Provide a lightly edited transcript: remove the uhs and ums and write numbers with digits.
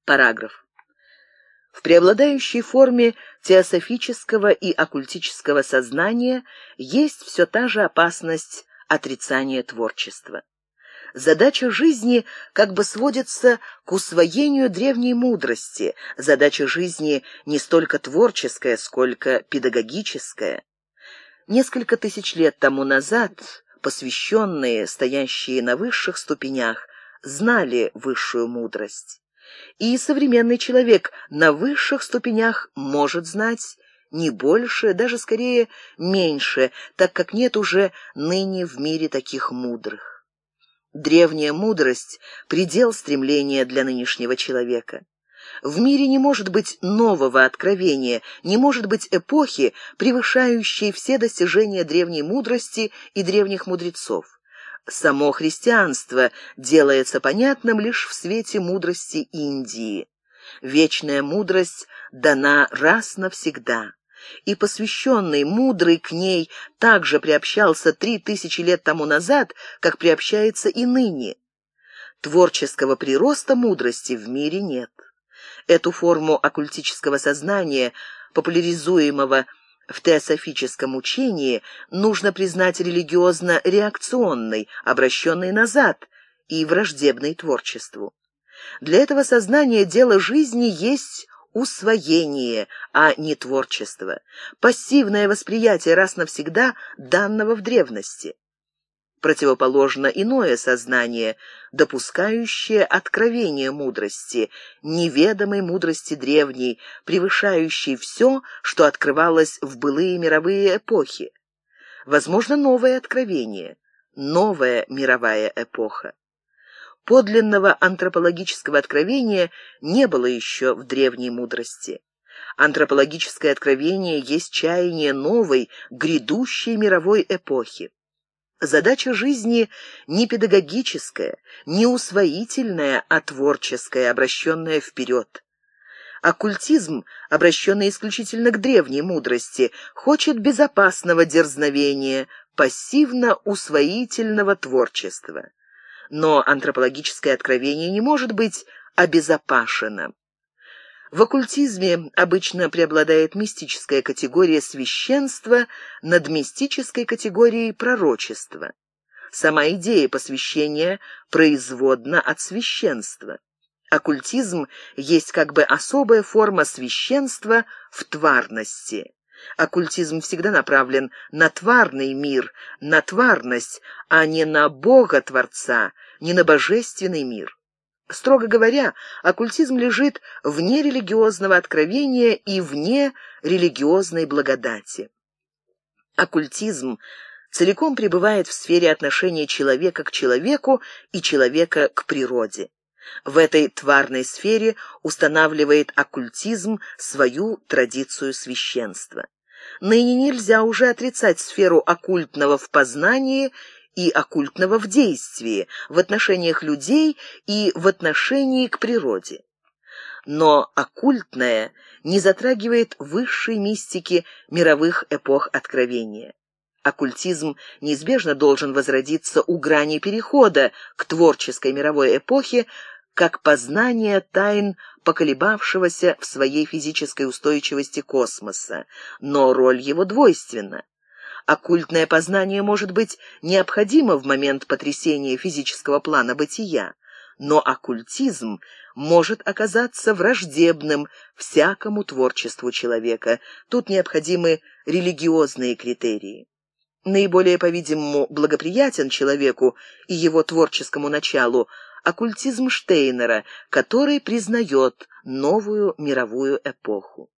Параграф. В преобладающей форме теософического и оккультического сознания есть все та же опасность отрицания творчества. Задача жизни как бы сводится к усвоению древней мудрости. Задача жизни не столько творческая, сколько педагогическая. Несколько тысяч лет тому назад посвященные, стоящие на высших ступенях, знали высшую мудрость. И современный человек на высших ступенях может знать не больше, даже скорее меньше, так как нет уже ныне в мире таких мудрых. Древняя мудрость — предел стремления для нынешнего человека. В мире не может быть нового откровения, не может быть эпохи, превышающей все достижения древней мудрости и древних мудрецов. Само христианство делается понятным лишь в свете мудрости Индии. Вечная мудрость дана раз навсегда, и посвященный, мудрый к ней также приобщался 3000 лет тому назад, как приобщается и ныне. Творческого прироста мудрости в мире нет. Эту форму оккультического сознания, популяризуемого в теософическом учении, нужно признать религиозно-реакционной, обращенной назад и враждебной творчеству. Для этого сознания дело жизни есть усвоение, а не творчество, пассивное восприятие раз навсегда данного в древности. Противоположно иное сознание, допускающее откровение мудрости, неведомой мудрости древней, превышающей все, что открывалось в былые мировые эпохи. Возможно, новое откровение, новая мировая эпоха. Подлинного антропологического откровения не было еще в древней мудрости. Антропологическое откровение есть чаяние новой, грядущей мировой эпохи. Задача жизни не педагогическая, не усвоительная, а творческая, обращенная вперед. Оккультизм, обращенный исключительно к древней мудрости, хочет безопасного дерзновения, пассивно-усвоительного творчества. Но антропологическое откровение не может быть обезопашено. В оккультизме обычно преобладает мистическая категория священства над мистической категорией пророчества. Сама идея посвящения производна от священства. Оккультизм есть как бы особая форма священства в тварности. Оккультизм всегда направлен на тварный мир, на тварность, а не на Бога-творца, не на божественный мир. Строго говоря, оккультизм лежит вне религиозного откровения и вне религиозной благодати. Оккультизм целиком пребывает в сфере отношения человека к человеку и человека к природе. В этой тварной сфере устанавливает оккультизм свою традицию священства. Ныне нельзя уже отрицать сферу оккультного в познании и оккультного в действии, в отношениях людей и в отношении к природе. Но оккультное не затрагивает высшей мистики мировых эпох откровения. Оккультизм неизбежно должен возродиться у грани перехода к творческой мировой эпохе, как познание тайн поколебавшегося в своей физической устойчивости космоса, но роль его двойственна. Оккультное познание может быть необходимо в момент потрясения физического плана бытия, но оккультизм может оказаться враждебным всякому творчеству человека. Тут необходимы религиозные критерии. Наиболее, по-видимому, благоприятен человеку и его творческому началу оккультизм Штейнера, который признает новую мировую эпоху.